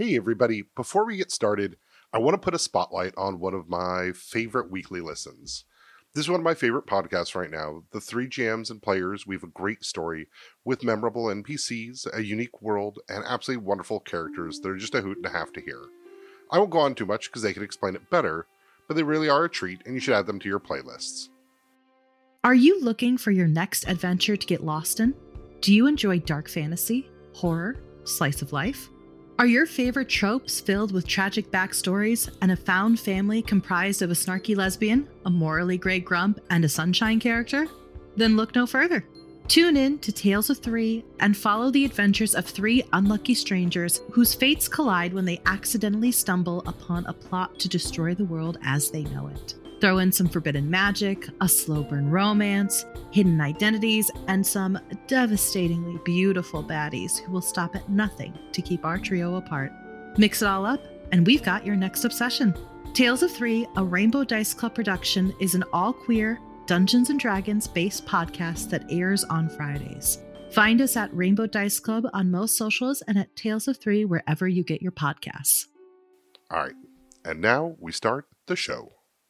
Hey everybody, before we get started, I want to put a spotlight on one of my favorite weekly listens. This is one of my favorite podcasts right now. The three GMs and players weave a great story with memorable NPCs, a unique world, and absolutely wonderful characters that are just a hoot and a half to hear. I won't go on too much because they can explain it better, but they really are a treat and you should add them to your playlists. Are you looking for your next adventure to get lost in? Do you enjoy dark fantasy, horror, slice of life? Are your favorite tropes filled with tragic backstories and a found family comprised of a snarky lesbian, a morally gray grump, and a sunshine character? Then look no further. Tune in to Tales of Three and follow the adventures of three unlucky strangers whose fates collide when they accidentally stumble upon a plot to destroy the world as they know it. Throw in some forbidden magic, a slow burn romance, hidden identities, and some devastatingly beautiful baddies who will stop at nothing to keep our trio apart. Mix it all up, and we've got your next obsession. Tales of Three, a Rainbow Dice Club production, is an all-queer, Dungeons & Dragons-based podcast that airs on Fridays. Find us at Rainbow Dice Club on most socials and at Tales of Three wherever you get your podcasts. All right, and now we start the show.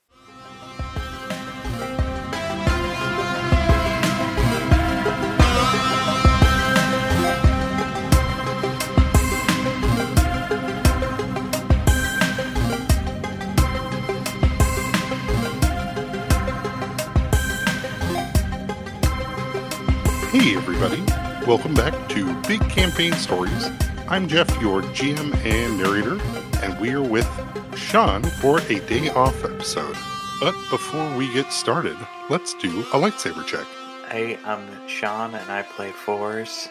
Hey everybody, welcome back to Big Campaign Stories. I'm Jeff, your GM and narrator, and we are with Sean for a day off episode. But before we get started, let's do a lightsaber check. Hey, I'm Sean and I play fours.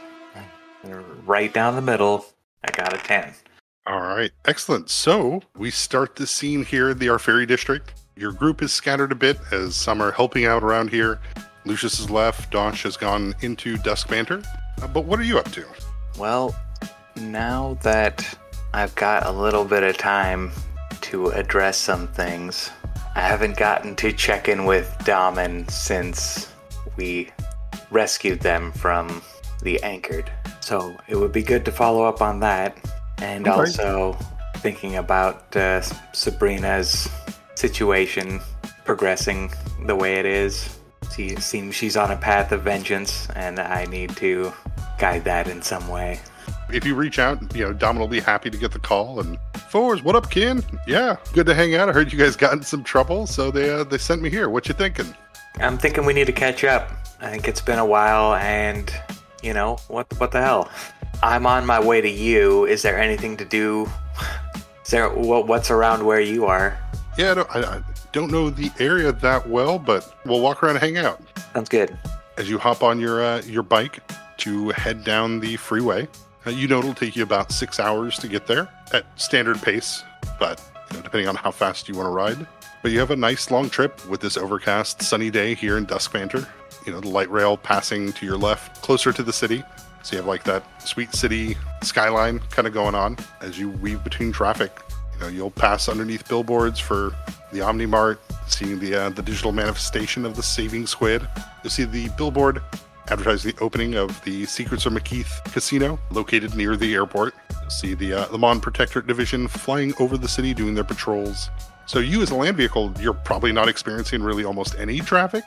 Right down the middle, I got a 10. Alright, excellent. So, we start the scene here in the Arferi district. Your group is scattered a bit as some are helping out around here. Lucius has left, Dosh has gone into Dusk Banter. But what are you up to? Well, now that I've got a little bit of time to address some things, I haven't gotten to check in with Damen since we rescued them from the Anchored. So it would be good to follow up on that. And Okay. Also thinking about Sabrina's situation progressing the way it is. It seems she's on a path of vengeance, and I need to guide that in some way. If you reach out, Dom will be happy to get the call. And Fours, what up, Ken? Yeah, good to hang out. I heard you guys got in some trouble, so they sent me here. What you thinking? I'm thinking we need to catch up. I think it's been a while, and what the hell? I'm on my way to you. Is there anything to do? Is there what's around where you are? Yeah, I don't know the area that well, but we'll walk around and hang out. Sounds good. As you hop on your bike to head down the freeway, you know it'll take you about 6 hours to get there at standard pace, but depending on how fast you want to ride. But you have a nice long trip with this overcast, sunny day here in Dusk Banter. The light rail passing to your left, closer to the city. So you have like that sweet city skyline kind of going on as you weave between traffic. You'll pass underneath billboards for the Omnimart, seeing the digital manifestation of the Saving Squid. You'll see the billboard advertising the opening of the Secrets of McKeith Casino, located near the airport. You'll see the Mon Protectorate Division flying over the city doing their patrols. So you as a land vehicle, you're probably not experiencing really almost any traffic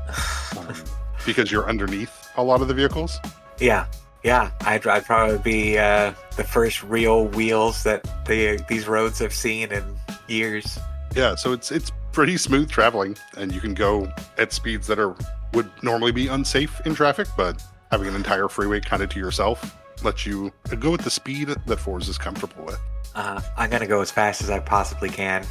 because you're underneath a lot of the vehicles. Yeah, I'd probably be the first real wheels that these roads have seen in years. Yeah, so it's pretty smooth traveling, and you can go at speeds that would normally be unsafe in traffic, but having an entire freeway kind of to yourself lets you go at the speed that Forza is comfortable with. I'm gonna go as fast as I possibly can.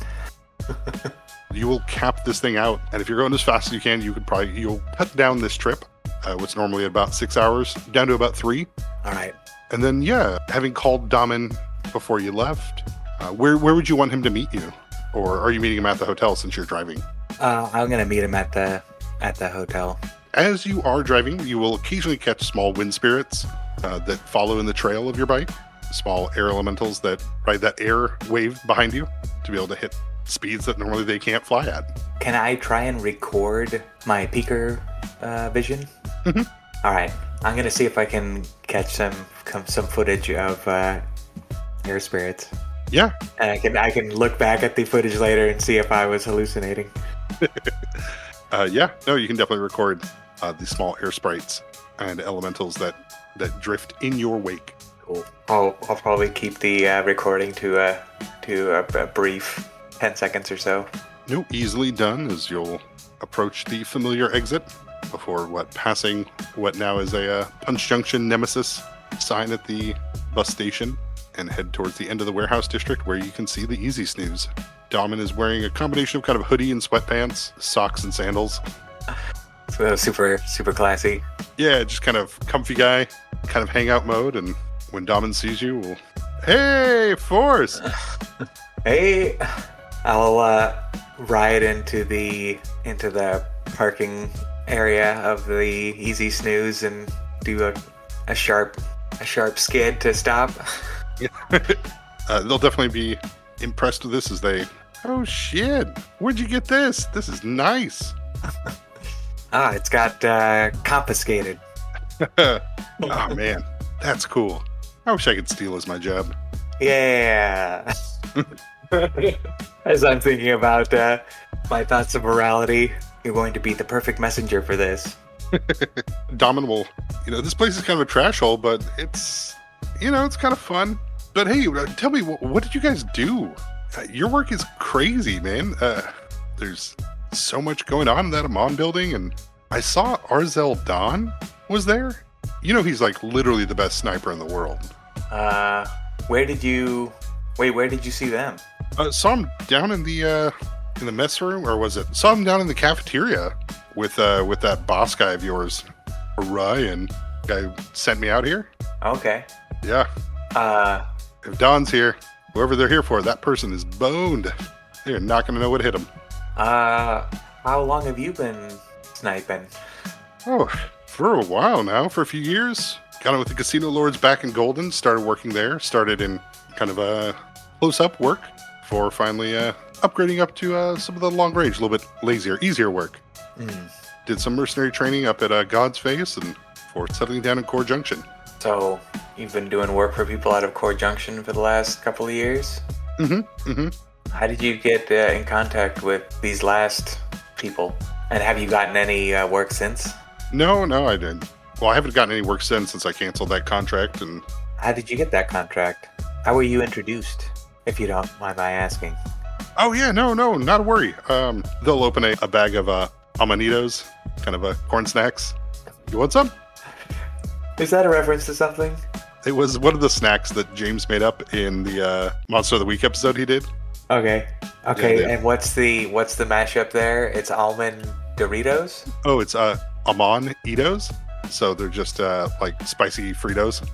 You will cap this thing out, and if you're going as fast as you can, you'll cut down this trip. What's normally about 6 hours, down to about 3. All right. And then, having called Damen before you left, where would you want him to meet you? Or are you meeting him at the hotel since you're driving? I'm going to meet him at the hotel. As you are driving, you will occasionally catch small wind spirits that follow in the trail of your bike. Small air elementals that ride that air wave behind you to be able to hit speeds that normally they can't fly at. Can I try and record my peaker vision? Mm-hmm. All right. I'm going to see if I can catch some footage of air spirits. Yeah. And I can look back at the footage later and see if I was hallucinating. Yeah. No, you can definitely record the small air sprites and elementals that drift in your wake. Cool. I'll probably keep the recording to a brief 10 seconds or so. No, easily done, as you'll approach the familiar exit before passing what now is a Punch Junction Nemesis sign at the bus station, and head towards the end of the warehouse district where you can see the Easy Snooze. Damen is wearing a combination of kind of hoodie and sweatpants, socks and sandals. So super classy. Yeah, just kind of comfy guy, kind of hangout mode, and when Damen sees you, will, hey, Force! Hey, I'll ride into the parking area of the Easy Snooze and do a sharp skid to stop. They'll definitely be impressed with this as they, oh shit, where'd you get this? This is nice. It's got confiscated. Oh man, that's cool. I wish I could steal as my job. Yeah. As I'm thinking about my thoughts of morality, you're going to be the perfect messenger for this. Damen will, this place is kind of a trash hole, but it's kind of fun. But hey, tell me, what did you guys do? Your work is crazy, man. There's so much going on in that Amon building, and I saw Arzel Dawn was there. He's like literally the best sniper in the world. Where did you see them? Saw him down in the mess room, or was it? Saw him down in the cafeteria with that boss guy of yours, Ryan. Guy sent me out here. Okay. Yeah. If Dawn's here, whoever they're here for, that person is boned. They're not going to know what hit them. How long have you been sniping? Oh, for a while now, for a few years. Got in with the Casino Lords back in Golden, started working there, started in kind of a close-up work before finally upgrading up to some of the long range, a little bit easier work. Did some mercenary training up at God's Face and before settling down in Core Junction. So you've been doing work for people out of Core Junction for the last couple of years? How did you get in contact with these last people? And have you gotten any work since? No, I didn't. Well, I haven't gotten any work since I canceled that contract. And how did you get that contract? How were you introduced, if you don't mind my asking? Oh, yeah, no, not a worry. They'll open a bag of Amanitos, kind of corn snacks. You want some? Is that a reference to something? It was one of the snacks that James made up in the Monster of the Week episode he did. Okay. Yeah, and what's the mashup there? It's almond Doritos? Oh, it's Amon-itos. So they're just like spicy Fritos.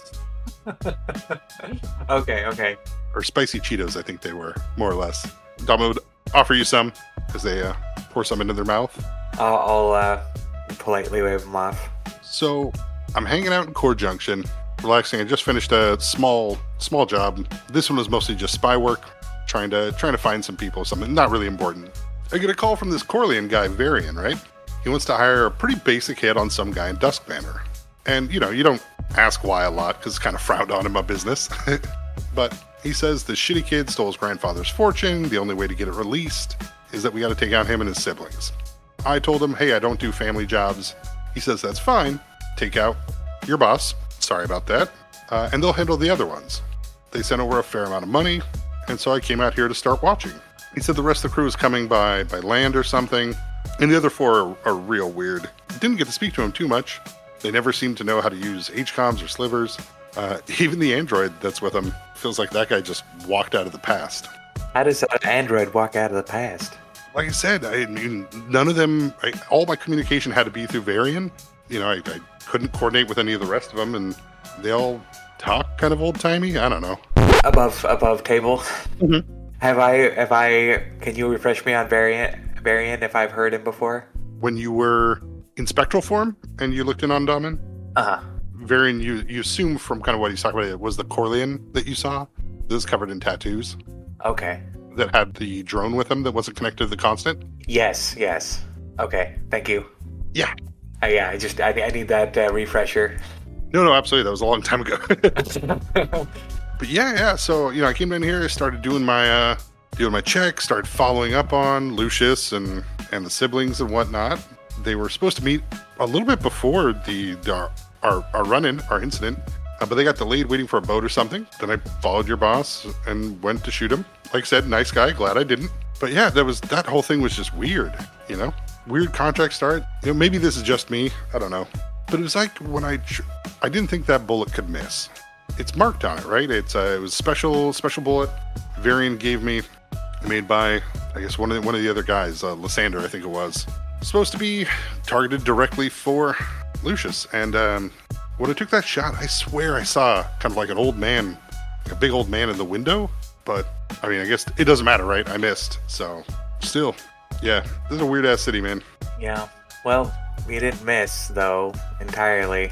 Okay. Or spicy Cheetos, I think they were, more or less. Dama would offer you some as they pour some into their mouth. I'll politely wave them off. So I'm hanging out in Core Junction, relaxing. I just finished a small job. This one was mostly just spy work, trying to find some people, something not really important. I get a call from this Corleone guy, Varian, right? He wants to hire a pretty basic hit on some guy in Duskbanner. And, you don't ask why a lot, because it's kind of frowned on in my business. But he says the shitty kid stole his grandfather's fortune. The only way to get it released is that we got to take out him and his siblings. I told him, hey, I don't do family jobs. He says, that's fine. Take out your boss. Sorry about that. And they'll handle the other ones. They sent over a fair amount of money, and so I came out here to start watching. He said the rest of the crew is coming by land or something, and the other four are real weird. Didn't get to speak to him too much. They never seem to know how to use HCOMs or slivers. Even the android that's with him feels like that guy just walked out of the past. How does an android walk out of the past? Like I said, I mean, none of them, all my communication had to be through Varian. I couldn't coordinate with any of the rest of them, and they all talk kind of old-timey. I don't know. Above table? Mm-hmm. Can you refresh me on Varian if I've heard him before? When you were in spectral form and you looked in on Damen? Uh-huh. Varian, you assume from kind of what he's talking about, it was the Corleone that you saw. This is covered in tattoos. Okay. That had the drone with him that wasn't connected to the constant? Yes. Okay, thank you. Yeah. I need that refresher. No, absolutely. That was a long time ago. But yeah. So, I came down here, started doing my check, started following up on Lucius and the siblings and whatnot. They were supposed to meet a little bit before our run-in, our incident, but they got delayed waiting for a boat or something. Then I followed your boss and went to shoot him. Like I said, nice guy, glad I didn't. But yeah, that whole thing was just weird, Weird contract start. Maybe this is just me, I don't know. But it was like when I didn't think that bullet could miss. It's marked on it, right? It was special bullet. Varian gave me, made by, I guess, one of the other guys, Lysander, I think it was. Supposed to be targeted directly for Lucius. And when I took that shot, I swear I saw kind of like an old man, like a big old man in the window. But, I mean, I guess it doesn't matter, right? I missed. So, still, yeah, this is a weird-ass city, man. Yeah. Well, we didn't miss, though, entirely,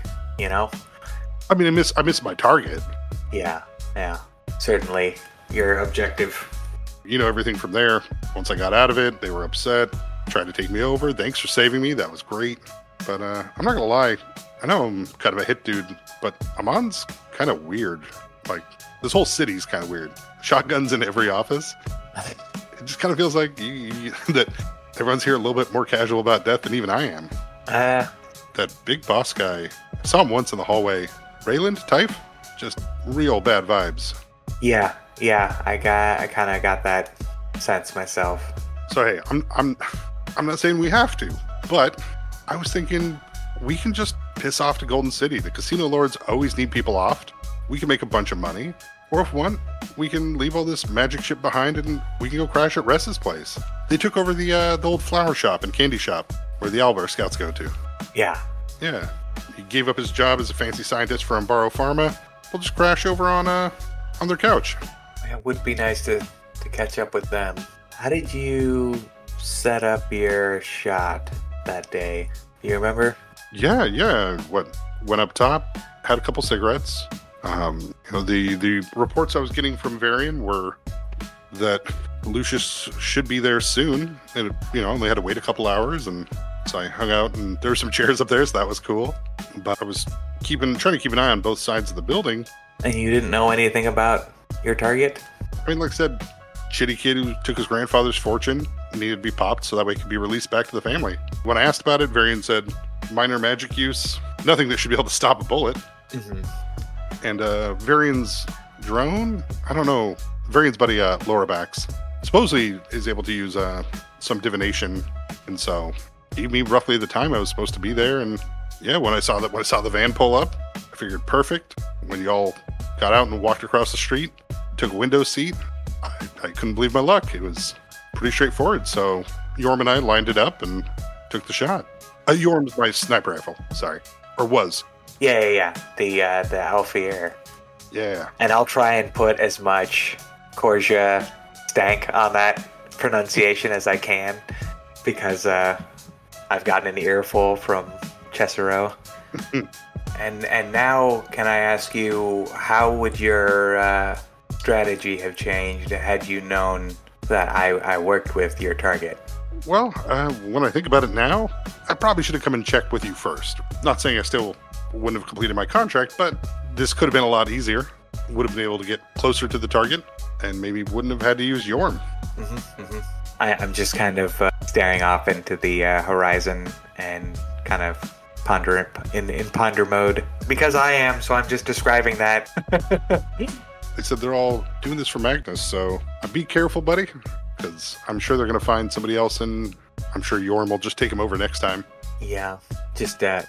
I mean, I missed my target. Yeah. Certainly. Your objective. Everything from there. Once I got out of it, they were upset. Tried to take me over. Thanks for saving me. That was great. But I'm not going to lie. I know I'm kind of a hit dude, but Amon's kind of weird. Like, this whole city's kind of weird. Shotguns in every office. It just kind of feels like that everyone's here a little bit more casual about death than even I am. That big boss guy, I saw him once in the hallway. Rayland type? Just real bad vibes. Yeah, I kind of got that sense myself. So hey, I'm not saying we have to, but I was thinking we can just piss off to Golden City. The casino lords always need people off. We can make a bunch of money, or if one, we can leave all this magic shit behind and we can go crash at Ress's place. They took over the old flower shop and candy shop where the Owlbear scouts go to. Yeah. He gave up his job as a fancy scientist for Umbaro Pharma. We'll just crash over on their couch. It would be nice to catch up with them. How did you set up your shot that day? You remember? Yeah. Went up top, had a couple cigarettes. The reports I was getting from Varian were that Lucius should be there soon, and only had to wait a couple hours, and so I hung out, and there were some chairs up there, so that was cool. But I was trying to keep an eye on both sides of the building. And you didn't know anything about your target? I mean, like I said, shitty kid who took his grandfather's fortune needed to be popped so that way it could be released back to the family. When I asked about it, Varian said minor magic use, nothing that should be able to stop a bullet. Mm-hmm. And Varian's drone, I don't know, Varian's buddy Lorabax supposedly is able to use some divination, and so he gave me roughly the time I was supposed to be there. And yeah, when I saw the van pull up, I figured perfect. When you all got out and walked across the street, took a window seat, I couldn't believe my luck. It was pretty straightforward. So Yorm and I lined it up and took the shot. Yorm's my sniper rifle, sorry, or was. Yeah. The Alfier. Yeah. And I'll try and put as much Corsia stank on that pronunciation as I can, because I've gotten an earful from Cesaro. And now, can I ask you, how would your strategy have changed had you known that I worked with your target? Well, when I think about it now, I probably should have come and checked with you first. Not saying I still wouldn't have completed my contract, but this could have been a lot easier. Would have been able to get closer to the target, and maybe wouldn't have had to use Yorm. I'm just kind of staring off into the horizon and kind of ponder in ponder mode, because I am, so I'm just describing that. They said they're all doing this for Magnus, so be careful, buddy, because I'm sure they're going to find somebody else, and I'm sure Yorm will just take him over next time. Yeah, just the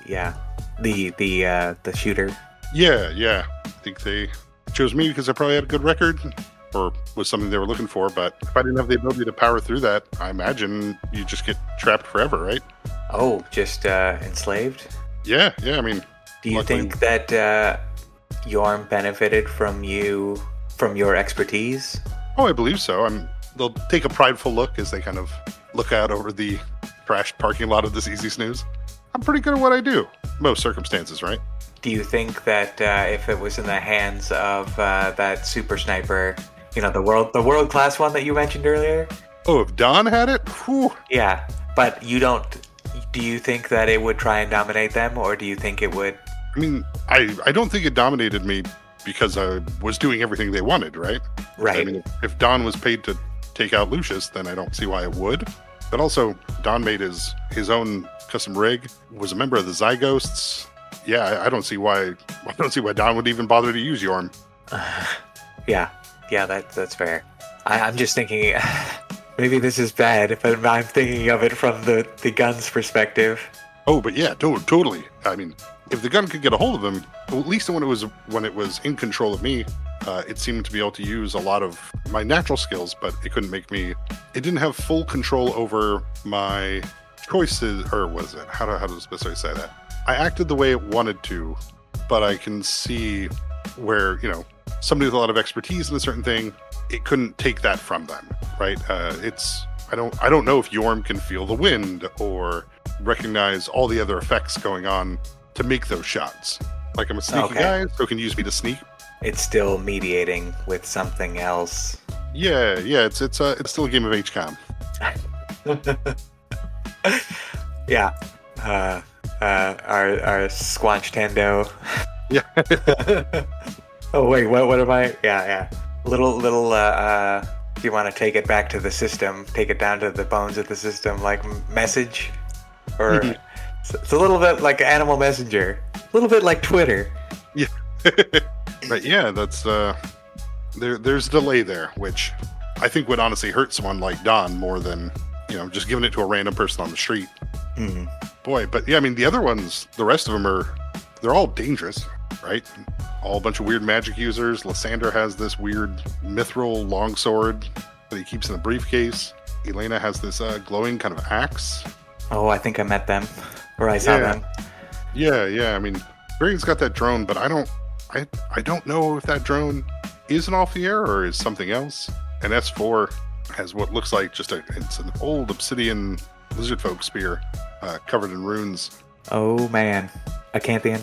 shooter. Yeah. I think they chose me because I probably had a good record, or was something they were looking for. But if I didn't have the ability to power through that, I imagine you just get trapped forever, right? Oh, just enslaved? Yeah. I mean, do you think that Yorm benefited from your expertise? Oh, I believe so. They'll take a prideful look as they kind of look out over the trashed parking lot of this Easy Snooze. I'm pretty good at what I do, most circumstances, right? Do you think that if it was in the hands of that super sniper, the world class one that you mentioned earlier? Oh, if Don had it? Whew. Yeah, but you don't. Do you think that it would try and dominate them, or do you think it would? I mean, I don't think it dominated me because I was doing everything they wanted, right? Right. I mean, if Don was paid to take out Lucius, then I don't see why it would. But also, Don made his own custom rig, was a member of the Zyghosts. Yeah, I don't see why Don would even bother to use Yorm. Yeah, that's fair. I'm just thinking, maybe this is bad, but I'm thinking of it from the gun's perspective. Oh, but yeah, totally. I mean, if the gun could get a hold of him, well, at least when it was in control of me, it seemed to be able to use a lot of my natural skills, but it couldn't make me. It didn't have full control over my choices, or what is it? How does the best way to say that? I acted the way it wanted to, but I can see where, somebody with a lot of expertise in a certain thing, it couldn't take that from them, right? I don't know if Yorm can feel the wind or recognize all the other effects going on to make those shots. Like, I'm a sneaky guy, so it can use me to sneak. It's still mediating with something else. Yeah, it's still a game of HCOM. Yeah. Our Squanch Tendo. Yeah. Oh wait, what am I? Yeah. Little. If you want to take it back to the system, take it down to the bones of the system, like message, or it's a little bit like Animal Messenger, a little bit like Twitter. Yeah. But yeah, that's there's a delay there, which I think would honestly hurt someone like Don more than just giving it to a random person on the street. Mm-hmm. Boy, but yeah, I mean the other ones, the rest of them they're all dangerous, right? All a bunch of weird magic users. Lysander has this weird mithril longsword that he keeps in a briefcase. Elena has this glowing kind of axe. Oh, I think I met them, or I saw them. Yeah. I mean, Varian's got that drone, but I don't know if that drone is an Alfier or is something else. And S4 has what looks like it's an old obsidian lizard folk spear covered in runes. Oh man, Acanthian.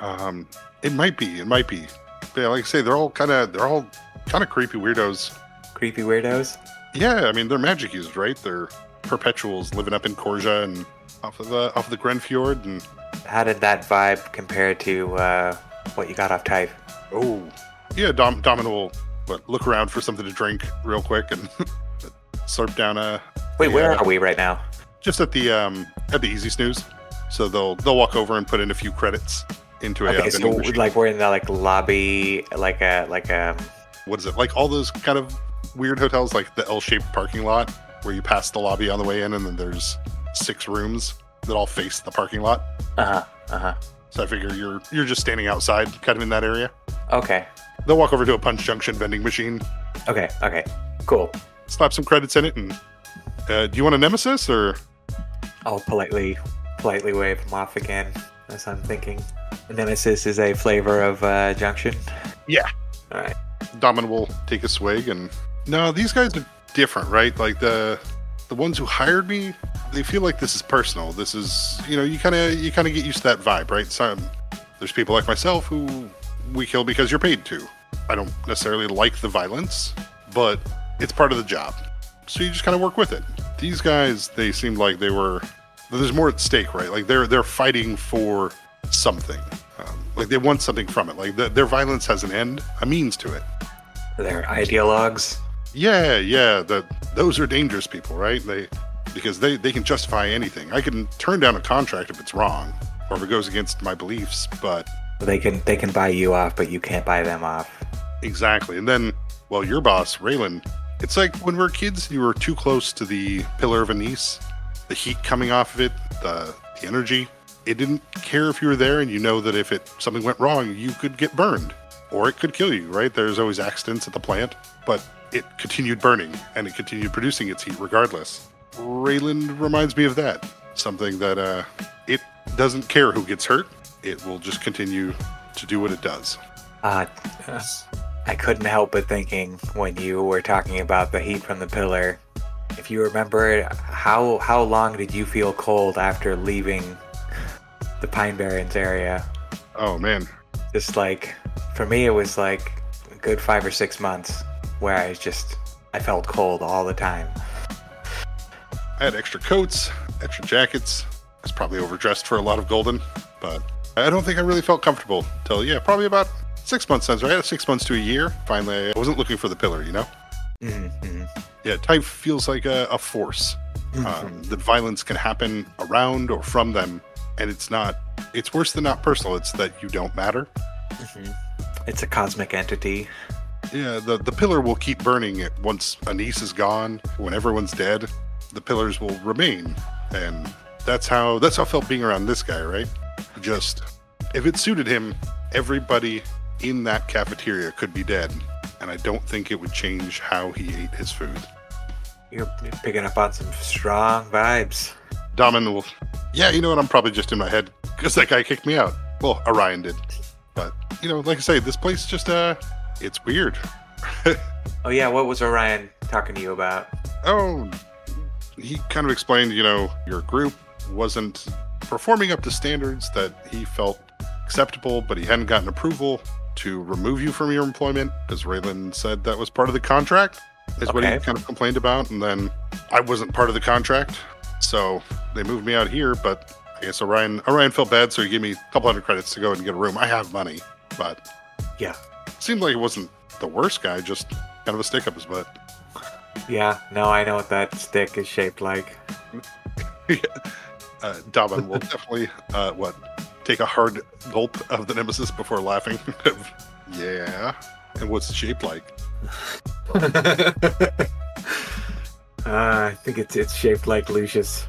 It might be. But yeah, like I say, they're all kind of creepy weirdos. Creepy weirdos? Yeah, I mean they're magic users, right? They're perpetuals living up in Korja and off of the Grenfjord. And how did that vibe compare to what you got off Type? Oh, yeah, Domin will look around for something to drink real quick and slurp down a. Wait, where are we right now? Just at the Easy Snooze. So they'll walk over and put in a few credits into a. Okay, so like we're in the lobby, like a. What is it? Like all those kind of weird hotels, like the L-shaped parking lot where you pass the lobby on the way in, and then there's 6 rooms that all face the parking lot. So I figure you're just standing outside, kind of in that area. Okay. They'll walk over to a Punch Junction vending machine. Okay. Cool. Slap some credits in it, and do you want a Nemesis or? I'll politely wave them off again, as I'm thinking. A Nemesis is a flavor of Junction. Yeah. All right. Domin will take a swig, and no, these guys are different, right? Like the ones who hired me, they feel like this is personal. This is, you kind of get used to that vibe, right? There's people like myself who we kill because you're paid to. I don't necessarily like the violence, but it's part of the job. So you just kind of work with it. These guys, they seemed like there's more at stake, right? Like they're fighting for something. Like they want something from it. Like their violence has an end, a means to it. They're ideologues. Yeah. Those are dangerous people, right? Because they can justify anything. I can turn down a contract if it's wrong or if it goes against my beliefs, but they can buy you off, but you can't buy them off. Exactly. And then, well, your boss, Raylan, it's like when we were kids, you were too close to the Pillar of Anise, the heat coming off of it, the energy. It didn't care if you were there, and you know that if something went wrong, you could get burned or it could kill you, right? There's always accidents at the plant, but it continued burning and it continued producing its heat regardless. Raylan reminds me of that. Something that it doesn't care who gets hurt. It will just continue to do what it does. I couldn't help but thinking when you were talking about the heat from the pillar, if you remember, how long did you feel cold after leaving the Pine Barrens area? Oh, man. Just for me, it was like a good 5 or 6 months where I felt cold all the time. I had extra coats, extra jackets. I was probably overdressed for a lot of Golden, but I don't think I really felt comfortable till, probably about 6 months sounds right. 6 months to a year. Finally, I wasn't looking for the pillar, you know? Mm-hmm. Yeah, type feels like a force. That violence can happen around or from them, and it's worse than not personal. It's that you don't matter. Mm-hmm. It's a cosmic entity. Yeah, the pillar will keep burning it once Anise is gone. When everyone's dead, the pillars will remain. And that's how it felt being around this guy, right? Just, if it suited him, everybody in that cafeteria could be dead. And I don't think it would change how he ate his food. You're picking up on some strong vibes. Daman will, yeah, you know what? I'm probably just in my head because that guy kicked me out. Well, Orion did. But, you know, like I say, this place just, it's weird. Oh, yeah, what was Orion talking to you about? Oh, he kind of explained, you know, your group wasn't performing up to standards that he felt acceptable, but he hadn't gotten approval to remove you from your employment, because Raylan said that was part of the contract, is what he kind of complained about. And then I wasn't part of the contract, so they moved me out here, but I guess Orion felt bad, so he gave me a couple hundred credits to go and get a room. I have money, but yeah, it seemed like he wasn't the worst guy, just kind of a stick up his butt. Yeah, no, I know what that stick is shaped like. Daman will definitely, take a hard gulp of the Nemesis before laughing. Yeah, and what's it shaped like? I think it's shaped like Lucius.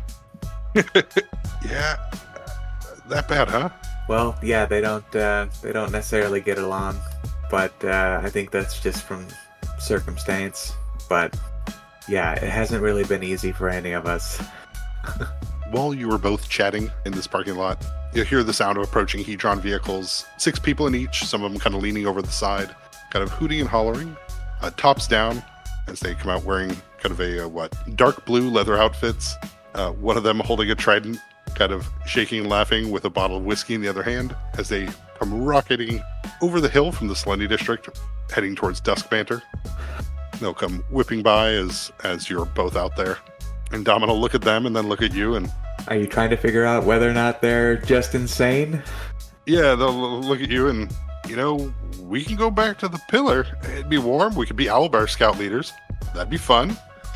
Yeah, that bad, huh? Well, yeah, they don't necessarily get along, but I think that's just from circumstance. But yeah, it hasn't really been easy for any of us. While you were both chatting in this parking lot, you'll hear the sound of approaching Hedron vehicles. 6 people in each, some of them kind of leaning over the side, kind of hooting and hollering, tops down, as they come out wearing kind of a dark blue leather outfits. One of them holding a trident, kind of shaking and laughing with a bottle of whiskey in the other hand, as they come rocketing over the hill from the Selene district, heading towards Dusk Banter. They'll come whipping by as you're both out there. And Daman will look at them and then look at you and... Are you trying to figure out whether or not they're just insane? Yeah, they'll look at you and, you know, we can go back to the pillar. It'd be warm. We could be Owlbear scout leaders. That'd be fun.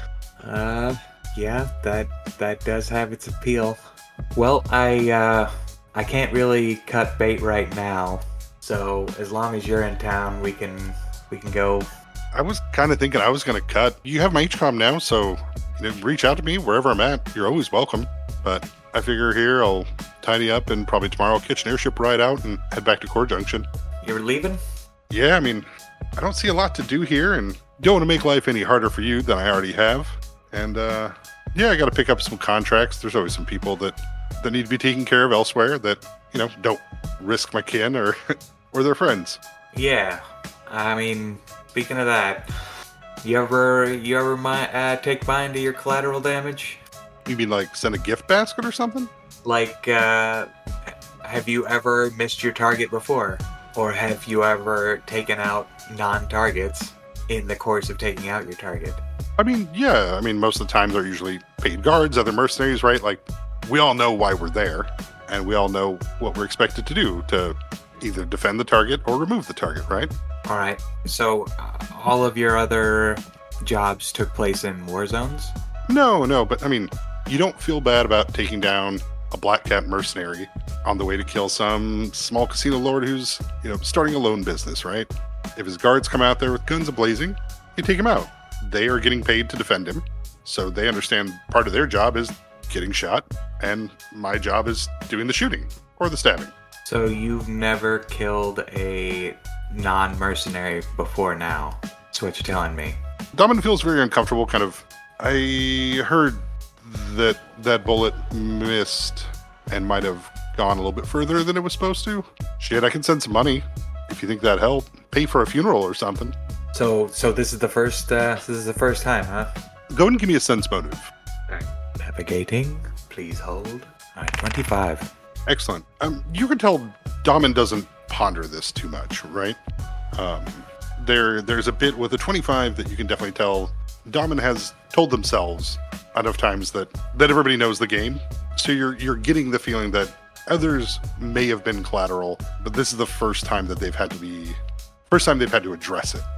Yeah, that does have its appeal. Well, I can't really cut bait right now. So as long as you're in town, we can go. I was kind of thinking I was going to cut. You have my HCOM now, so reach out to me wherever I'm at. You're always welcome. But I figure here I'll tidy up and probably tomorrow I'll catch an airship ride out and head back to Core Junction. You're leaving? Yeah, I mean, I don't see a lot to do here and don't want to make life any harder for you than I already have. And yeah, I got to pick up some contracts. There's always some people that need to be taken care of elsewhere that, don't risk my kin or or their friends. Yeah, I mean, speaking of that, you ever take mine to your collateral damage? You mean like send a gift basket or something? Like, have you ever missed your target before? Or have you ever taken out non-targets in the course of taking out your target? I mean, yeah. I mean, most of the time they're usually paid guards, other mercenaries, right? Like, we all know why we're there, and we all know what we're expected to do to either defend the target or remove the target, right? All right. So, all of your other jobs took place in war zones? No, but I mean, you don't feel bad about taking down a Black Cat mercenary on the way to kill some small casino lord who's, starting a loan business, right? If his guards come out there with guns ablazing, you take him out. They are getting paid to defend him, so they understand part of their job is getting shot, and my job is doing the shooting or the stabbing. So you've never killed a non-mercenary before now? That's what you're telling me. Daman feels very uncomfortable, kind of. I heard that bullet missed and might have gone a little bit further than it was supposed to. Shit, I can send some money if you think that'd help. Pay for a funeral or something. So this is the first time, huh? Go and give me a sense motive. Navigating, please hold. All right, 25. Excellent. You can tell Daman doesn't ponder this too much, right? There's a bit with a 25 that you can definitely tell Daman has told themselves enough times that everybody knows the game. So you're getting the feeling that others may have been collateral, but this is the first time that they've had to be First time they've had to address it.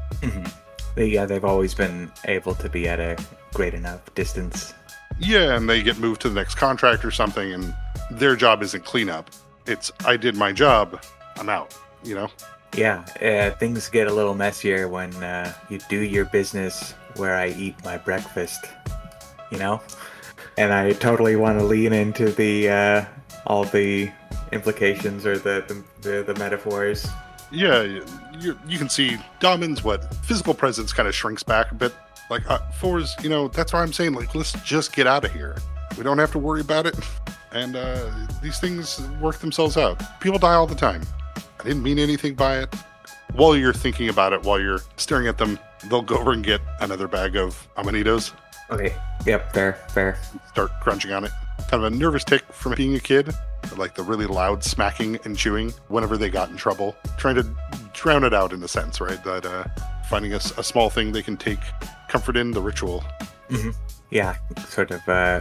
Yeah, they've always been able to be at a great enough distance. Yeah, and they get moved to the next contract or something, and their job isn't cleanup. It's, I did my job, I'm out, you know? Yeah, things get a little messier when you do your business where I eat my breakfast, you know? And I totally want to lean into the all the implications or the metaphors. Yeah, you can see Damon's physical presence kind of shrinks back a bit. Like, Fours, you know, that's why I'm saying, like, let's just get out of here. We don't have to worry about it. And these things work themselves out. People die all the time. I didn't mean anything by it. While you're thinking about it, while you're staring at them, they'll go over and get another bag of amanitos. Okay, yep, fair. Start crunching on it. Kind of a nervous tick from being a kid. Like the really loud smacking and chewing whenever they got in trouble. Trying to drown it out in a sense, right? That finding a small thing they can take comfort in, the ritual. Mm-hmm. Yeah, sort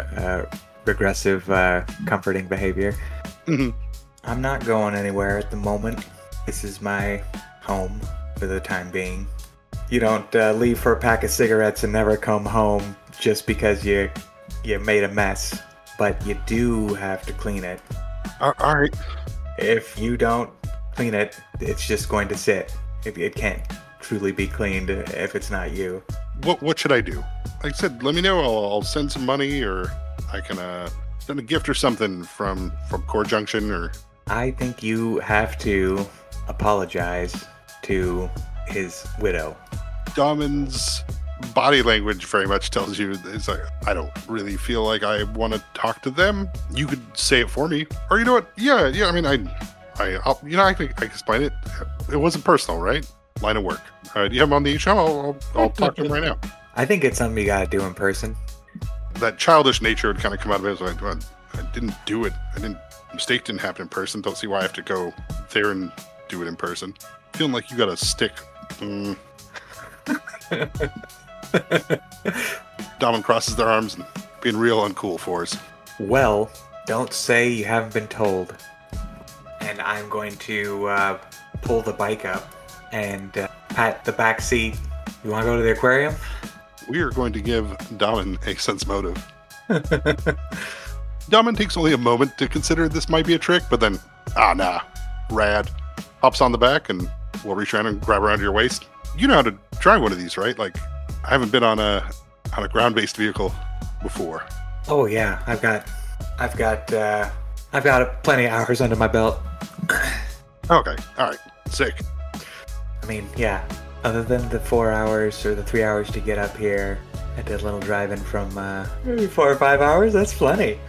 of regressive comforting behavior. Mm-hmm. I'm not going anywhere at the moment. This is my home for the time being. You don't leave for a pack of cigarettes and never come home just because you made a mess. But you do have to clean it. All right. If you don't clean it, it's just going to sit. It can't truly be cleaned if it's not you. What should I do? Like I said, let me know. I'll send some money, or I can send a gift or something from Core Junction. Or I think you have to apologize to his widow. Damon's body language very much tells you it's like, I don't really feel like I want to talk to them. You could say it for me, or you know what? Yeah. I mean, I'll I can explain it. It wasn't personal, right? Line of work. Do you have him on the show? I'll talk to him right now. I think it's something you gotta do in person. That childish nature would kind of come out of it. It's like, well, I didn't do it. Mistake didn't happen in person. Don't see why I have to go there and do it in person. Feeling like you got a stick. Damon crosses their arms and being real uncool for us. Well, don't say you haven't been told. And I'm going to pull the bike up and pat the back seat. You want to go to the aquarium? We are going to give Damon a sense motive. Damon takes only a moment to consider this might be a trick, but then, nah, rad. Hops on the back and we'll reach around and grab around your waist. You know how to drive one of these, right? Like, I haven't been on a ground-based vehicle before. Oh yeah, I've got plenty of hours under my belt. Okay, all right, sick. I mean, yeah. Other than the 4 hours or the 3 hours to get up here, I did a little driving from maybe 4 or 5 hours. That's plenty.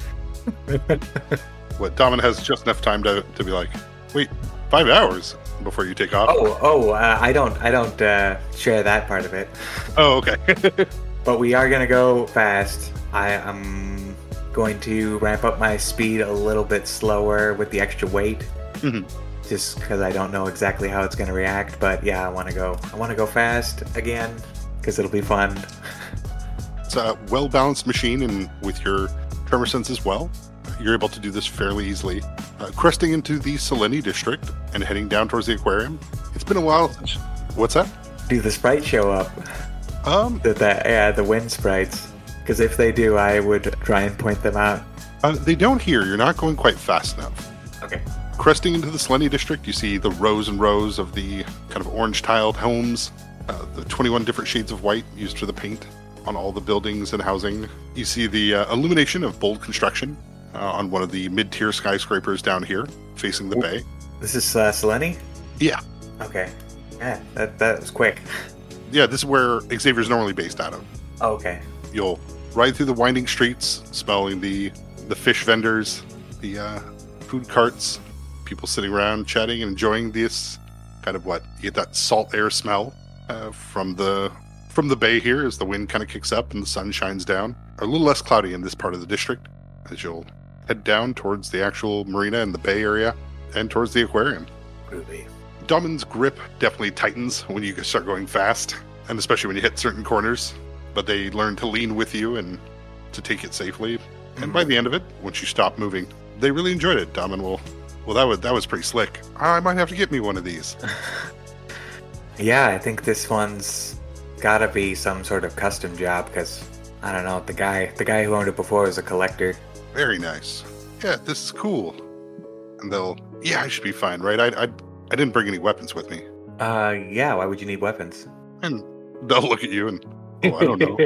What, Damon has just enough time to be like, wait, 5 hours before you take off? I don't share that part of it. Oh, okay. But we are gonna go fast. I am going to ramp up my speed a little bit slower with the extra weight. Mm-hmm. Just because I don't know exactly how it's going to react. But yeah, I want to go fast again because it'll be fun. It's a well-balanced machine, and with your tremor sense as well, you're able to do this fairly easily. Cresting into the Selene district and heading down towards the aquarium. It's been a while since... What's that? Do the sprites show up? The wind sprites. Because if they do, I would try and point them out. They don't here. You're not going quite fast enough. Okay. Cresting into the Selene district, you see the rows and rows of the kind of orange-tiled homes, the 21 different shades of white used for the paint on all the buildings and housing. You see the illumination of bold construction on one of the mid-tier skyscrapers down here, facing the bay. This is Selene? Yeah. Okay. Yeah, that was quick. Yeah, this is where Xavier's normally based out of. Oh, okay. You'll ride through the winding streets, smelling the fish vendors, the food carts, people sitting around chatting and enjoying this kind of you get that salt air smell from the bay here as the wind kind of kicks up and the sun shines down. A little less cloudy in this part of the district as you'll head down towards the actual marina and the bay area and towards the aquarium. Groovy. Damon's grip definitely tightens when you start going fast, and especially when you hit certain corners, but they learn to lean with you and to take it safely. Mm-hmm. And by the end of it, once you stop moving, they really enjoyed it. Damon will, that was pretty slick. I might have to get me one of these. Yeah, I think this one's gotta be some sort of custom job because I don't know. The guy who owned it before was a collector. Very nice. Yeah, this is cool. And I should be fine, right? I didn't bring any weapons with me. Yeah. Why would you need weapons? And they'll look at you and, I don't know.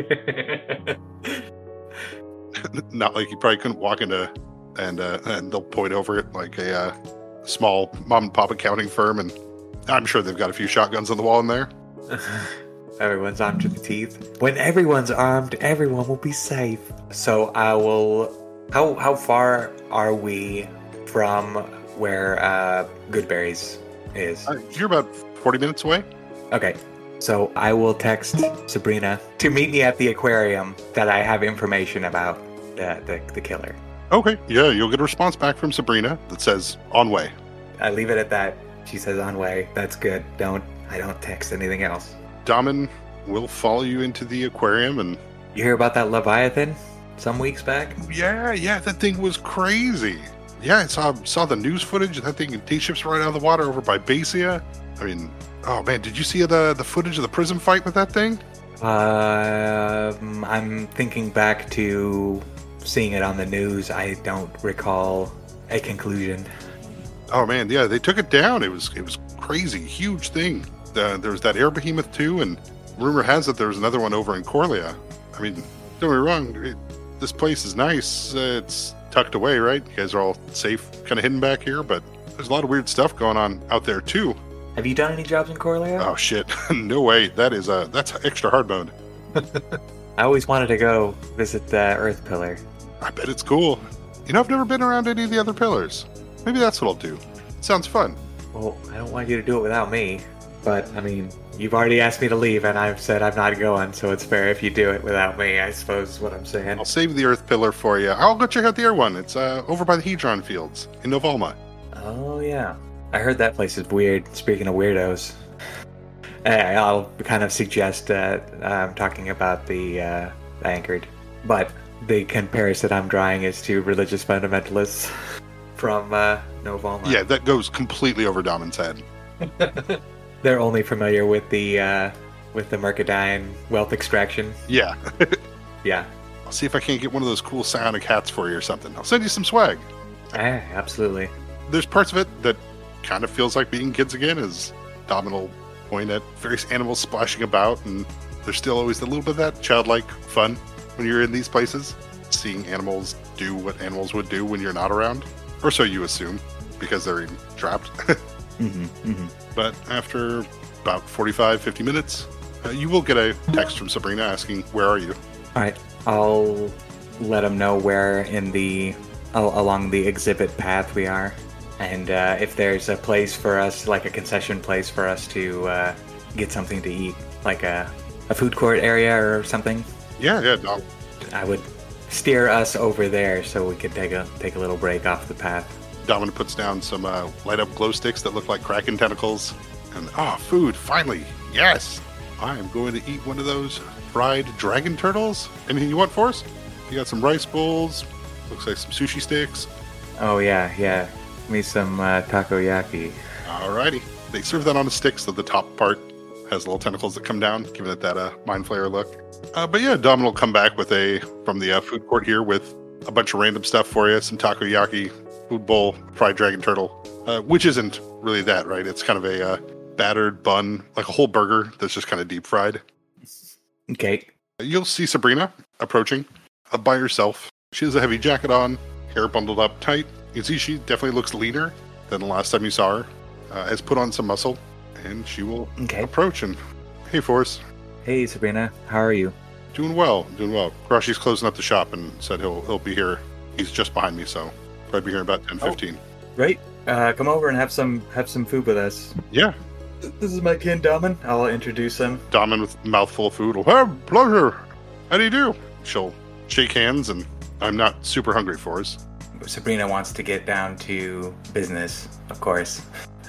Not like you probably couldn't walk into, and they'll point over it like a small mom and pop accounting firm, and I'm sure they've got a few shotguns on the wall in there. Everyone's armed to the teeth. When everyone's armed, everyone will be safe. So I will. How far are we from where Goodberries is? You're about 40 minutes away. Okay. So I will text Sabrina to meet me at the aquarium that I have information about the killer. Okay. Yeah, you'll get a response back from Sabrina that says on way. I leave it at that. She says on way. That's good. I don't text anything else. Daman will follow you into the aquarium, and you hear about that Leviathan some weeks back? Yeah, that thing was crazy. Yeah, I saw the news footage. That thing takes ships right out of the water over by Basia. I mean, oh man, did you see the footage of the prison fight with that thing? I'm thinking back to seeing it on the news. I don't recall a conclusion. Oh man, yeah, they took it down. It was crazy, huge thing. There was that air behemoth too, and rumor has it there was another one over in Corlia. I mean, don't get me wrong, this place is nice. It's tucked away, right? You guys are all safe, kind of hidden back here, but there's a lot of weird stuff going on out there too. Have you done any jobs in Corlia? Oh shit, no way. That's extra hard mode. I always wanted to go visit the Earth Pillar. I bet it's cool. I've never been around any of the other pillars. Maybe that's what I'll do. It sounds fun. Well, I don't want you to do it without me. But, I mean, you've already asked me to leave, and I've said I'm not going, so it's fair if you do it without me, I suppose is what I'm saying. I'll save the Earth Pillar for you. I'll go check out the air one. It's over by the Hedron Fields in Novalma. Oh, yeah. I heard that place is weird, speaking of weirdos. I'll kind of suggest talking about the Anchored. But the comparison I'm drawing is to religious fundamentalists from Novalma. Yeah, that goes completely over Damon's head. They're only familiar with the Mercadine wealth extraction. Yeah. Yeah. I'll see if I can't get one of those cool psionic hats for you or something. I'll send you some swag. Absolutely. There's parts of it that kind of feels like being kids again, as Daman will point at various animals splashing about, and there's still always a little bit of that childlike fun when you're in these places, seeing animals do what animals would do when you're not around. Or so you assume, because they're trapped. But after about 45, 50 minutes, you will get a text from Sabrina asking, where are you? All right. I'll let them know where along the exhibit path we are. And if there's a place for us, like a concession place for us to get something to eat, like a food court area or something. Yeah, no. I would steer us over there so we could take a little break off the path. Daman puts down some light up glow sticks that look like Kraken tentacles. And, food, finally. Yes. I am going to eat one of those fried dragon turtles. Anything you want for us? You got some rice bowls. Looks like some sushi sticks. Oh, yeah. Give me some takoyaki. Alrighty. They serve that on a stick, so the top part has little tentacles that come down, giving it that mind flayer look. But yeah, Daman will come back from the food court here with a bunch of random stuff for you. Some takoyaki, food bowl, fried dragon turtle, which isn't really that, right? It's kind of a battered bun, like a whole burger that's just kind of deep fried. Okay. You'll see Sabrina approaching by herself. She has a heavy jacket on, hair bundled up tight. You can see she definitely looks leaner than the last time you saw her. Has put on some muscle, and she will approach and, hey, Forrest. Hey, Sabrina. How are you? Doing well. Rashi's closing up the shop and said he'll be here. He's just behind me, so probably be here in about 10-15. Great. Come over and have some food with us. Yeah. This is my kin, Daman. I'll introduce him. Daman with a mouthful of food will have pleasure. How do you do? She'll shake hands, and I'm not super hungry for us. Sabrina wants to get down to business, of course.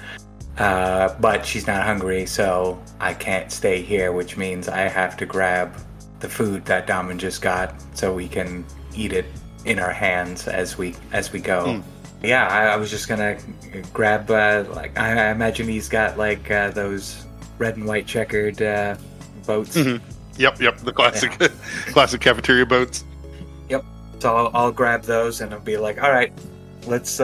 But she's not hungry, so I can't stay here, which means I have to grab the food that Daman just got so we can eat it in our hands as we go. Yeah, I was just gonna grab I imagine he's got like those red and white checkered boats. Mm-hmm. Yep, the classic classic cafeteria boats. Yep. So I'll grab those and I'll be like, all right, let's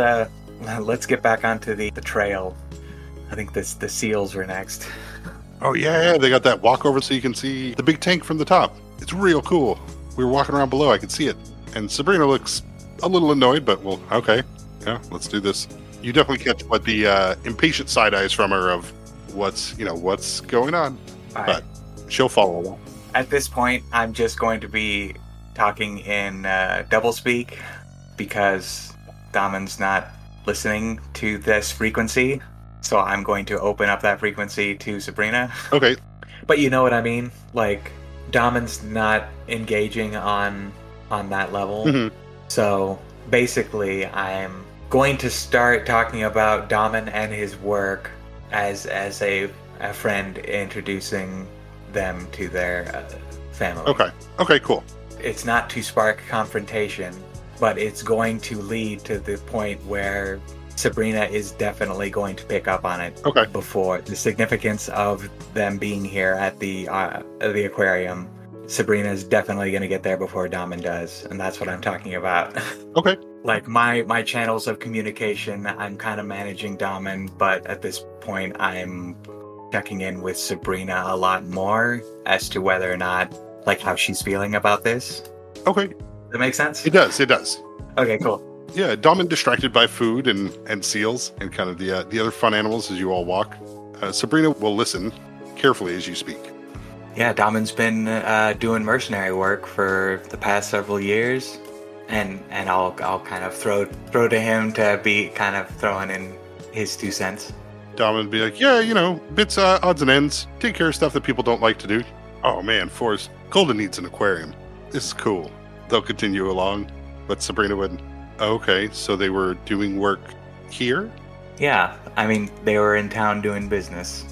get back onto the trail. I think the seals are next. Oh yeah, they got that walkover so you can see the big tank from the top. It's real cool. We were walking around below, I could see it. And Sabrina looks a little annoyed, but well, okay. Yeah, let's do this. You definitely catch what the impatient side eyes from her of what's going on. All but right. she'll follow along. At this point, I'm just going to be talking in doublespeak because Damon's not listening to this frequency. So I'm going to open up that frequency to Sabrina. Okay. But you know what I mean? Like, Damon's not engaging on that level. Mm-hmm. So basically, I'm going to start talking about Damon and his work as a friend introducing them to their family. Okay, cool. It's not to spark confrontation, but it's going to lead to the point where Sabrina is definitely going to pick up on it. Okay. Before the significance of them being here at the aquarium. Sabrina is definitely going to get there before Damon does, and that's what I'm talking about. Okay. Like my channels of communication, I'm kind of managing Damon, but at this point, I'm checking in with Sabrina a lot more as to whether or not, like, how she's feeling about this. Okay. Does that make sense? It does. Okay, cool. Yeah, Damen distracted by food and seals and kind of the other fun animals as you all walk. Sabrina will listen carefully as you speak. Yeah, Damon's been doing mercenary work for the past several years, and I'll kind of throw to him to be kind of throwing in his 2 cents. Damen would be like, yeah, bits, odds and ends. Take care of stuff that people don't like to do. Oh man, Forrest, Golden needs an aquarium. This is cool. They'll continue along, but Sabrina would. Okay, so they were doing work here? Yeah, I mean, they were in town doing business.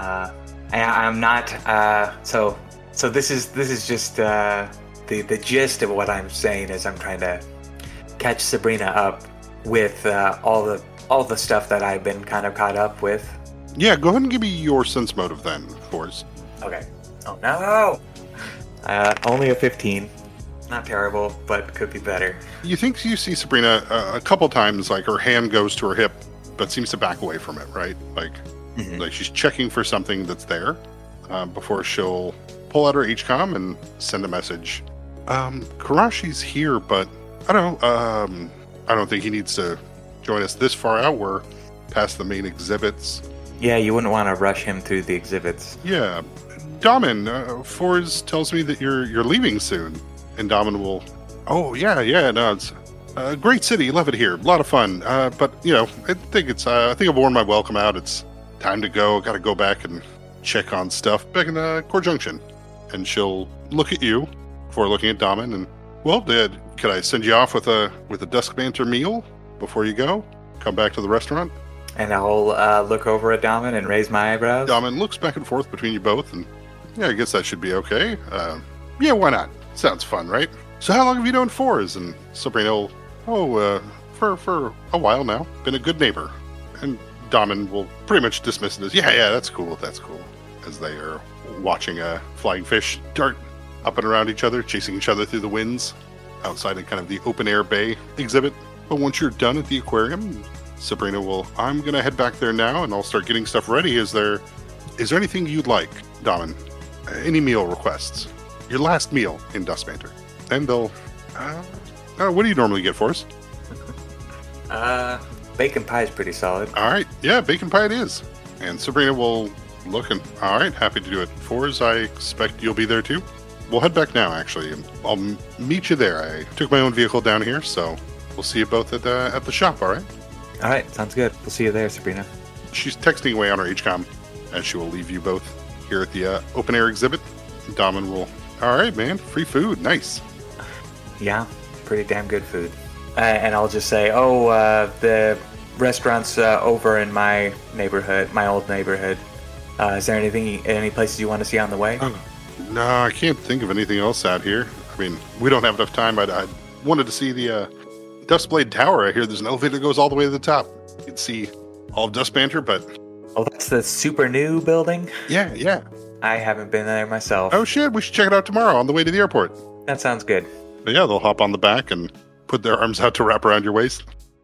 I'm not. So this is just the gist of what I'm saying is I'm trying to catch Sabrina up with all the stuff that I've been kind of caught up with. Yeah, go ahead and give me your sense motive then, Forrest. Okay. Oh no! Only a 15. Not terrible, but could be better. You think you see Sabrina a couple times, like her hand goes to her hip, but seems to back away from it, right? Like, like she's checking for something that's there before she'll pull out her HCOM and send a message. Karashi's here, but I don't think he needs to join us this far out. We're past the main exhibits. Yeah, you wouldn't want to rush him through the exhibits. Yeah. Damen, Forrest tells me that you're leaving soon. And Damen will, no, it's a great city. Love it here. A lot of fun. But, I think I've worn my welcome out. It's time to go. Got to go back and check on stuff back in Core Junction. And she'll look at you before looking at Damen and, well, could I send you off with a Dusk Banter meal before you go? Come back to the restaurant? And I'll look over at Damen and raise my eyebrows. Damen looks back and forth between you both, and yeah, I guess that should be okay. Yeah, why not? Sounds fun, right? So how long have you known Forrest? And Sabrina will, for a while now. Been a good neighbor. And Damen will pretty much dismiss it as, yeah, that's cool. As they are watching flying fish dart up and around each other, chasing each other through the winds outside in kind of the open air bay exhibit. But once you're done at the aquarium, Sabrina will, I'm going to head back there now and I'll start getting stuff ready. Is there anything you'd like, Damen? Any meal requests? Your last meal in Dusk Banter. And they'll, what do you normally get for us? Bacon pie is pretty solid. All right. Yeah, bacon pie it is. And Sabrina will look and, all right, happy to do it. Forrest, I expect you'll be there too. We'll head back now, actually. I'll meet you there. I took my own vehicle down here, so we'll see you both at the shop, all right? All right, sounds good. We'll see you there, Sabrina. She's texting away on her HCOM as she will leave you both here at the open air exhibit. Damen will, all right, man, free food, nice. Yeah, pretty damn good food. And I'll just say, the restaurant's over in my neighborhood, my old neighborhood. Is there any places you want to see on the way? No, I can't think of anything else out here. I mean, we don't have enough time. I wanted to see the Duskblade Tower. I hear there's an elevator that goes all the way to the top. You can see all of Dusk Banter, but Oh, that's the super new building? Yeah. I haven't been there myself. Oh shit, we should check it out tomorrow on the way to the airport. That sounds good. But yeah, they'll hop on the back and put their arms out to wrap around your waist.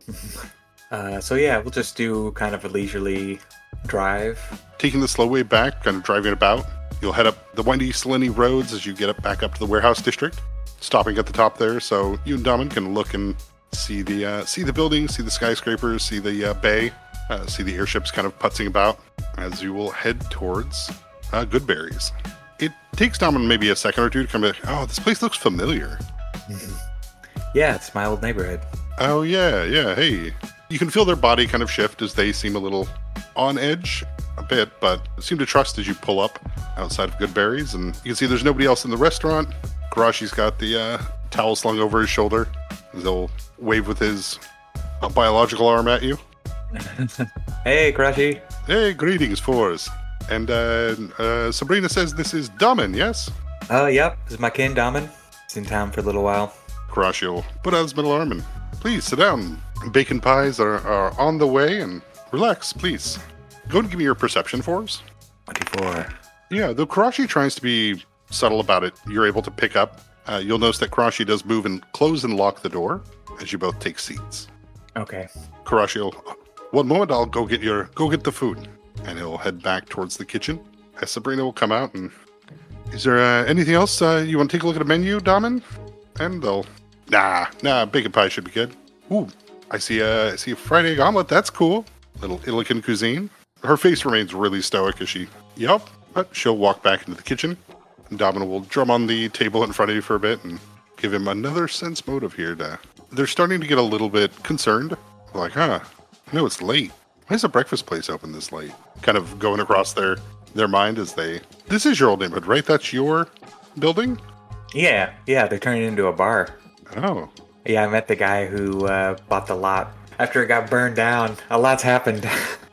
So yeah, we'll just do kind of a leisurely drive. Taking the slow way back, kind of driving about. You'll head up the windy Selene roads as you get up back up to the warehouse district, stopping at the top there, so you and Daman can look and see the buildings, see the skyscrapers, see the bay, see the airships kind of putzing about as you will head towards Goodberries. It takes Daman maybe a second or two to come back. Oh, this place looks familiar. Yeah, it's my old neighborhood. Oh yeah, hey. You can feel their body kind of shift as they seem a little on edge a bit, but seem to trust as you pull up outside of Goodberries, and you can see there's nobody else in the restaurant. Karashi's got the towel slung over his shoulder. He'll wave with his biological arm at you. Hey, Karashi. Hey, greetings, Fours. And Sabrina says this is Daman, yes? Yep, this is my kin, Daman. He's in town for a little while. Karashi will put out his middle arm and please sit down. Bacon pies are on the way, and relax, please. Go and give me your perception, Fours. 24. Yeah, though Karashi tries to be subtle about it, you're able to pick up. You'll notice that Karashi does move and close and lock the door as you both take seats. Okay. Karashi will, one moment, I'll go get the food. And he'll head back towards the kitchen. As Sabrina will come out and, is there anything else you want to take a look at a menu, Daman? And they'll, nah, bacon pie should be good. Ooh, I see a fried egg omelet, that's cool. Little Ilican cuisine. Her face remains really stoic as she, yup, but she'll walk back into the kitchen. And Daman will drum on the table in front of you for a bit and give him another sense motive here. They're starting to get a little bit concerned. Like, no, it's late. Why is a breakfast place open this late? Kind of going across their mind as this is your old neighborhood, right? That's your building? Yeah, they're turning it into a bar. Oh. Yeah, I met the guy who bought the lot. After it got burned down, a lot's happened.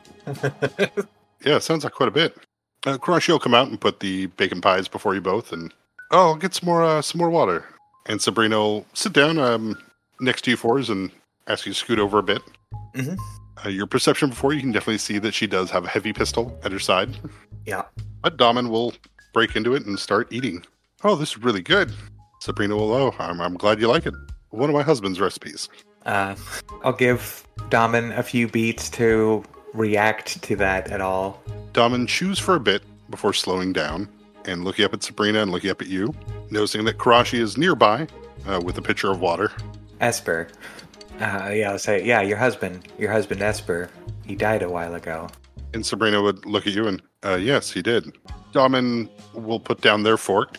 Yeah, sounds like quite a bit. Karashi will come out and put the bacon pies before you both, and I'll get some more water. And Sabrina will sit down next to you Fours and ask you to scoot over a bit. Mm-hmm. Your perception before, you can definitely see that she does have a heavy pistol at her side. Yeah. But Daman will break into it and start eating. Oh, this is really good. Sabrina will, I'm glad you like it. One of my husband's recipes. I'll give Daman a few beats to react to that at all. Daman chews for a bit before slowing down and looking up at Sabrina and looking up at you, noticing that Karashi is nearby with a pitcher of water. Esper. I'll say, your husband Esper, he died a while ago. And Sabrina would look at you and, yes, he did. Daman will put down their fork.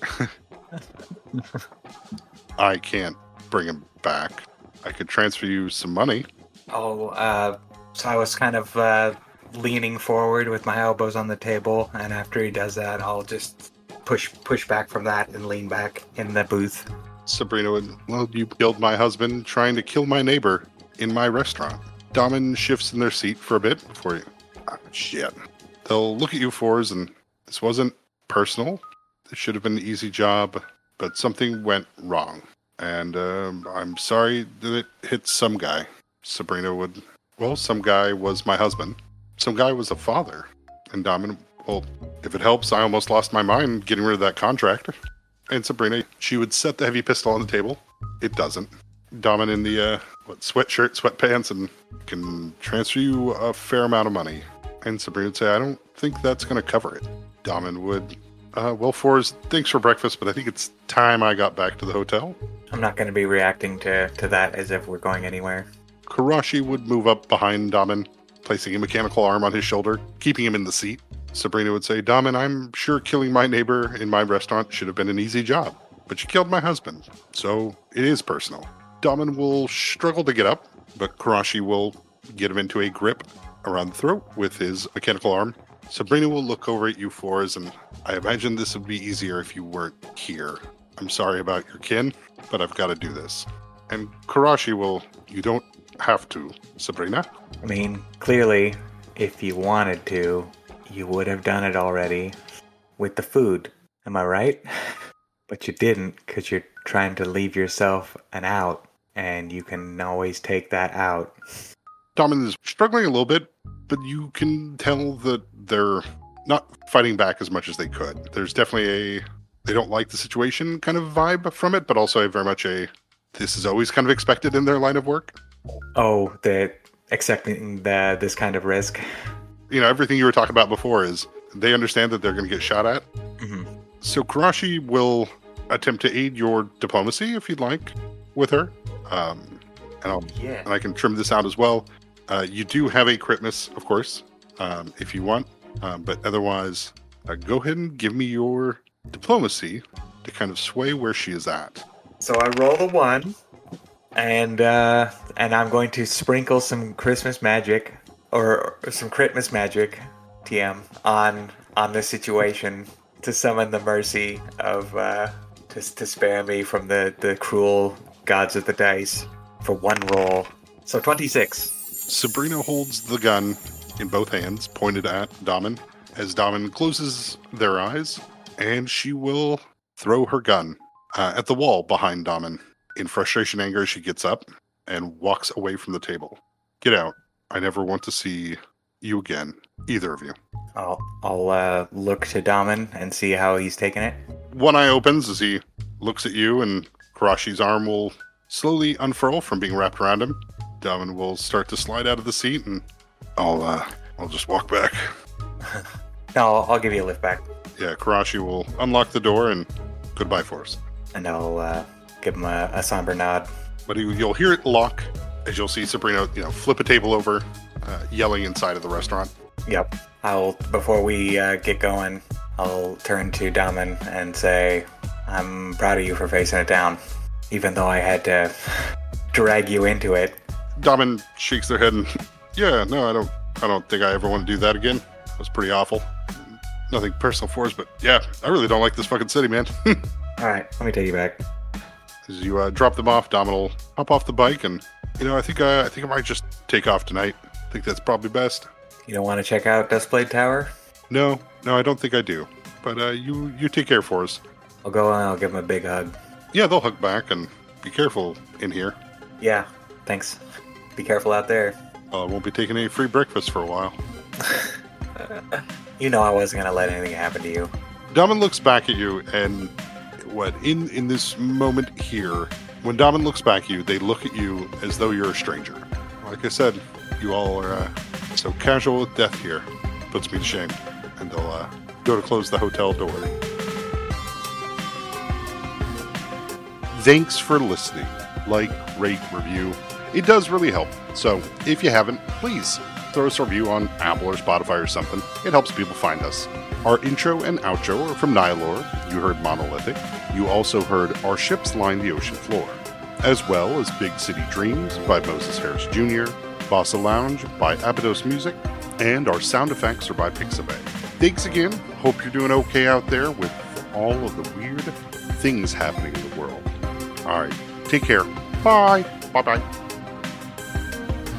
I can't bring him back. I could transfer you some money. So I was kind of leaning forward with my elbows on the table, and after he does that, I'll just push back from that and lean back in the booth. Sabrina would, well, you killed my husband trying to kill my neighbor in my restaurant. Daman shifts in their seat for a bit before you. Shit. They'll look at you Fours, and this wasn't personal. This should have been an easy job, but something went wrong. And I'm sorry that it hit some guy. Sabrina would, well, some guy was my husband. Some guy was a father. And Daman, well, if it helps, I almost lost my mind getting rid of that contract. And Sabrina, she would set the heavy pistol on the table. It doesn't. Daman in the sweatshirt, sweatpants, and can transfer you a fair amount of money. And Sabrina would say, I don't think that's going to cover it. Daman would, well, Fours, thanks for breakfast, but I think it's time I got back to the hotel. I'm not going to be reacting to that as if we're going anywhere. Karashi would move up behind Daman, placing a mechanical arm on his shoulder, keeping him in the seat. Sabrina would say, Daman, I'm sure killing my neighbor in my restaurant should have been an easy job, but you killed my husband, so it is personal. Daman will struggle to get up, but Karashi will get him into a grip around the throat with his mechanical arm. Sabrina will look over at you Fours, and I imagine this would be easier if you weren't here. I'm sorry about your kin, but I've got to do this. And Karashi will, you don't have to, Sabrina. I mean, clearly, if you wanted to, you would have done it already with the food. Am I right? But you didn't because you're trying to leave yourself an out, and you can always take that out. Daman is struggling a little bit, but you can tell that they're not fighting back as much as they could. There's definitely they don't like the situation kind of vibe from it, but also very much this is always kind of expected in their line of work. Oh, they're accepting this kind of risk. Everything you were talking about before is they understand that they're going to get shot at. Mm-hmm. So Karashi will attempt to aid your diplomacy if you'd like with her. And I can trim this out as well. You do have a crit miss, of course, if you want. But otherwise, go ahead and give me your diplomacy to kind of sway where she is at. So I roll a 1, and I'm going to sprinkle some Christmas magic or some Christmas magic, TM, on this situation to summon the mercy of to spare me from the cruel gods of the dice for 1 roll. So 26. Sabrina holds the gun in both hands, pointed at Daman, as Daman closes their eyes, and she will throw her gun at the wall behind Daman. In frustration and anger, she gets up and walks away from the table. Get out. I never want to see you again, either of you. I'll look to Daman and see how he's taking it. One eye opens as he looks at you, and Karashi's arm will slowly unfurl from being wrapped around him. Daman will start to slide out of the seat, and I'll just walk back. No, I'll give you a lift back. Yeah, Karashi will unlock the door, and goodbye, Forrest. And I'll give him a somber nod. But you'll hear it lock as you'll see Sabrina, flip a table over, yelling inside of the restaurant. Yep. Before we get going, I'll turn to Daman and say, I'm proud of you for facing it down, even though I had to drag you into it. Daman shakes their head and, yeah, no, I don't think I ever want to do that again. It was pretty awful. Nothing personal for us, but yeah, I really don't like this fucking city, man. All right, let me take you back. As you drop them off, Daman will hop off the bike, and I think I might just take off tonight. I think that's probably best. You don't want to check out Dustblade Tower? No, I don't think I do. But you take care for us. I'll go and I'll give him a big hug. Yeah, they'll hug back, and be careful in here. Yeah, thanks. Be careful out there. I won't be taking any free breakfast for a while. You know I wasn't going to let anything happen to you. Daman looks back at you, and in this moment here, when Daman looks back at you, they look at you as though you're a stranger. Like I said, you all are so casual with death here. Puts me to shame. And they'll go to close the hotel door. Thanks for listening. Like, rate, review. It does really help. So, if you haven't, please throw us a review on Apple or Spotify or something. It helps people find us. Our intro and outro are from Nihilor. You heard Monolithic. You also heard Our Ships Line the Ocean Floor, as well as Big City Dreams by Moses Harris Jr., Bossa Lounge by Abydos Music, and our sound effects are by Pixabay. Thanks again. Hope you're doing okay out there with all of the weird things happening in the world. All right. Take care. Bye. Bye-bye.